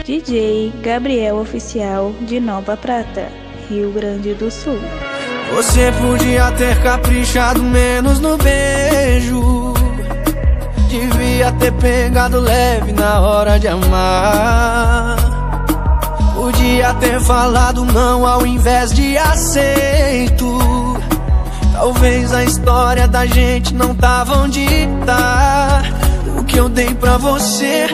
DJ Gabriel Oficial de Nova Prata, Rio Grande do Sul. Você podia ter caprichado menos no beijo, devia ter pegado leve na hora de amar. Podia ter falado não ao invés de aceito. Talvez a história da gente não tava onde tá. O que eu dei pra você,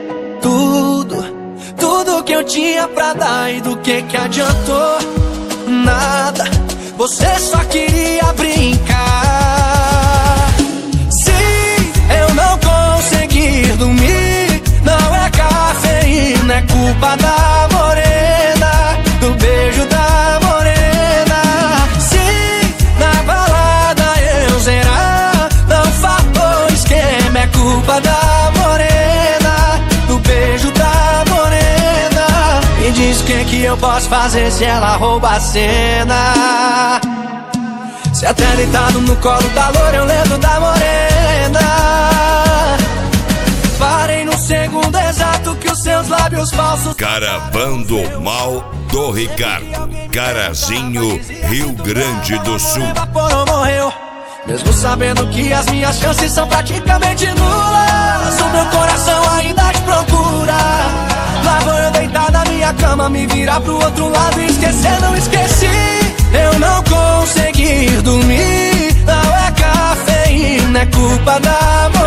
tudo que eu tinha pra dar, e do que adiantou? Nada, você só queria brincar. Se eu não conseguir dormir, não é cafeína, é culpa da morena, do beijo da morena. Se na balada eu zerar, não faltou esquema, é culpa da morena, do beijo da morena. Me diz o que eu posso fazer se ela rouba a cena. Se até deitado no colo da loura eu lembro da morena. Parei no segundo exato que os seus lábios falsos. Caravando Mal do Ricardo, Carazinho, Rio Grande do Sul. Evaporou, morreu, mesmo sabendo que as minhas chances são praticamente nulas. O meu coração ainda te procura. Lá vou eu deitar na minha cama, me virar pro outro lado e esquecer, não esqueci. Eu não consegui dormir, não é cafeína, é culpa da morena.